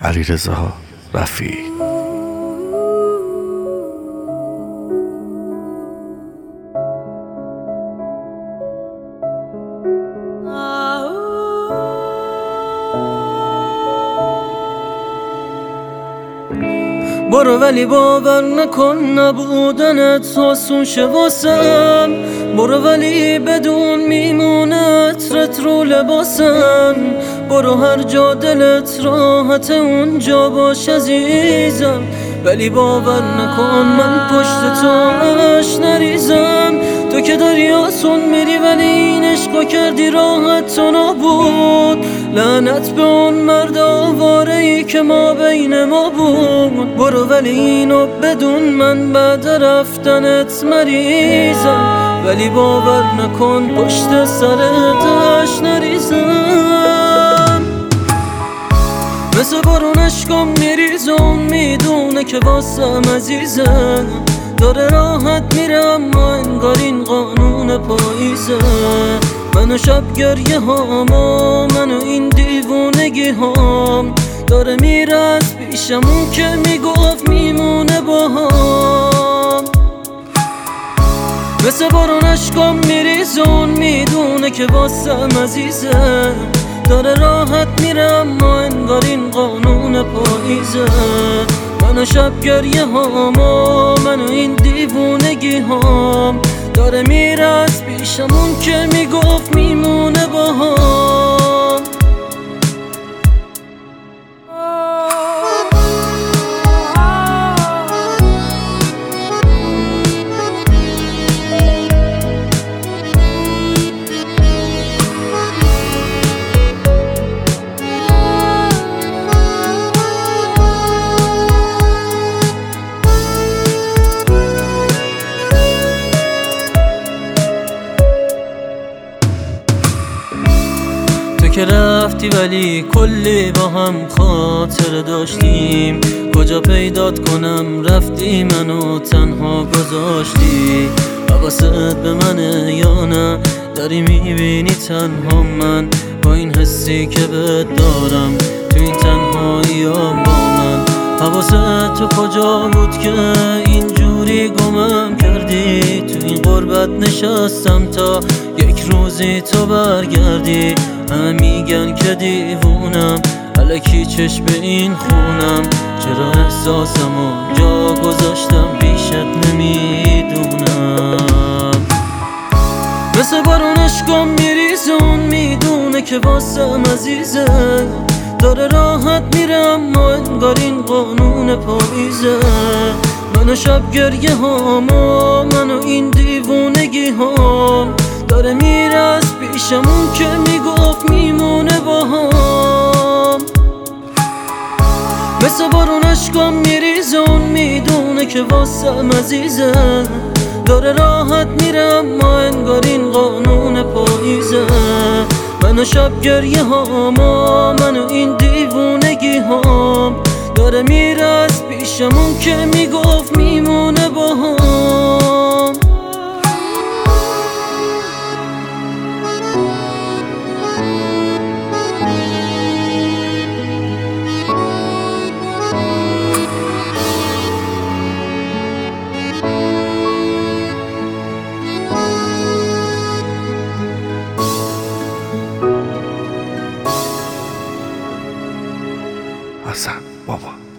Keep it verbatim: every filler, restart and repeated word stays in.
علیرضا رفیعی. برو ولی باور نکن نبودنت آسون شه واسم. برو ولی بدون میمونه عطرت رو لباسم. برو هر جا دلت راحت اونجا باش عزیزم، ولی باور نکن من پشت تو اش نریزم. تو که داری آسون میری ولی این عشقا کردی راحت تو نبود. لعنت به اون مرد آواره ای که ما بین ما بود. برو ولی اینو بدون من بعد رفتنت مریضم، ولی باور نکن پشت سرت اش نریزم. مثل بارون عشقم میریزم، میدونه که واسم عزیزم. داره راحت میره اما انگار این قانون پاییزه. منو شب گریه هام و منو این دیوونگی هام. داره میره از پیشمون که میگفت میمونه با هم. مثل بارون عشقم میریزون، میدونه که واسم عزیزه. داره راحت میره اما انگار این قانون پاییزه. منو شب گریه هام و منو این دیوونگی هام. داره میره از پیشمون که میگفت میمونه با هم. که رفتی ولی کلی با هم خاطر داشتیم. کجا پیدات کنم رفتی منو تنها گذاشتی. حواست به منه یا نه؟ داری میبینی تنها من با این حسی که بهت دارم تو این تنهایی با من. حواست تو کجا بود که اینجوری گمم کردی؟ تو این غربت نشستم تا یک روزی تو برگردی. همه میگن که دیوونم، الکی چشم به این خونم. چرا احساسمو جا گذاشتم پیشت نمیدونم. مثل بارون عشقم میریزون، میدونه که واسم عزیزه. داره راحت میره اما انگار این قانون پاییزه. منو شب گریه هام و منو این دیوونگی هام. داره میره از پیشمون که میگفت میمونه با هم. مثل بارون عشقم میریزون، میدونه که واسم عزیزه. داره راحت میره اما انگار این قانون پاییزه. منو شب گریه هام و منو این دیوونگی هام. داره میره از پیشمون که میگفت میمونه با هم. حسن بابا.